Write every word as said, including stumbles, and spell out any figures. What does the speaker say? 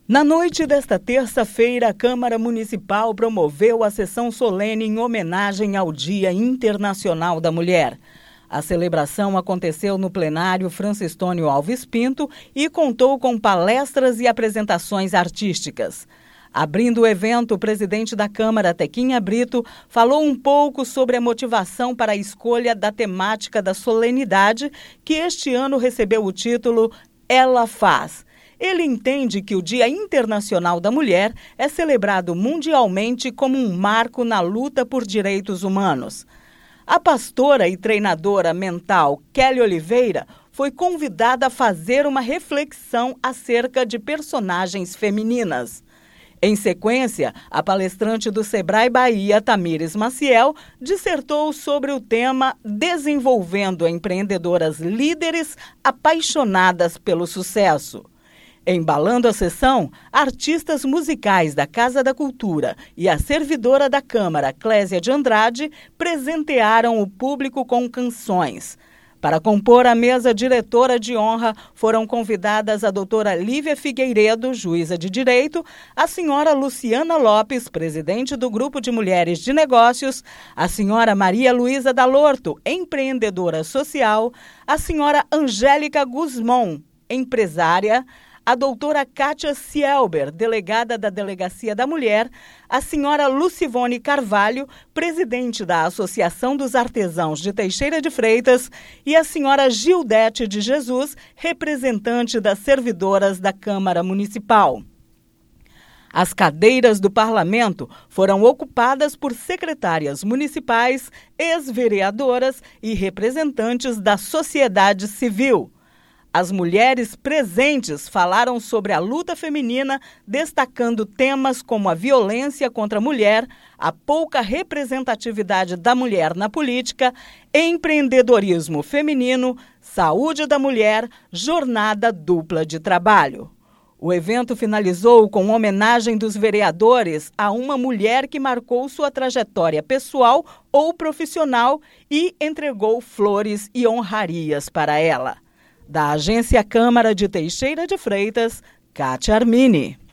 Na noite desta terça-feira, a Câmara Municipal promoveu a sessão solene em homenagem ao Dia Internacional da Mulher. A celebração aconteceu no plenário Francistônio Alves Pinto e contou com palestras e apresentações artísticas. Abrindo o evento, o presidente da Câmara, Tequinha Brito, falou um pouco sobre a motivação para a escolha da temática da solenidade, que este ano recebeu o título Ela Faz. Ele entende que o Dia Internacional da Mulher é celebrado mundialmente como um marco na luta por direitos humanos. A pastora e treinadora mental Kelly Oliveira foi convidada a fazer uma reflexão acerca de personagens femininas. Em sequência, a palestrante do Sebrae Bahia, Tamires Maciel, dissertou sobre o tema Desenvolvendo Empreendedoras Líderes Apaixonadas pelo Sucesso. Embalando a sessão, artistas musicais da Casa da Cultura e a servidora da Câmara, Clésia de Andrade, presentearam o público com canções. Para compor a mesa diretora de honra, foram convidadas a doutora Lívia Figueiredo, juíza de direito, a senhora Luciana Lopes, presidente do Grupo de Mulheres de Negócios, a senhora Maria Luísa Dalorto, empreendedora social, a senhora Angélica Guzmão, empresária, a doutora Kátia Cielber, delegada da Delegacia da Mulher, a senhora Lucivone Carvalho, presidente da Associação dos Artesãos de Teixeira de Freitas, e a senhora Gildete de Jesus, representante das servidoras da Câmara Municipal. As cadeiras do parlamento foram ocupadas por secretárias municipais, ex-vereadoras e representantes da sociedade civil. As mulheres presentes falaram sobre a luta feminina, destacando temas como a violência contra a mulher, a pouca representatividade da mulher na política, empreendedorismo feminino, saúde da mulher, jornada dupla de trabalho. O evento finalizou com homenagem dos vereadores a uma mulher que marcou sua trajetória pessoal ou profissional e entregou flores e honrarias para ela. Da Agência Câmara de Teixeira de Freitas, Kátia Armini.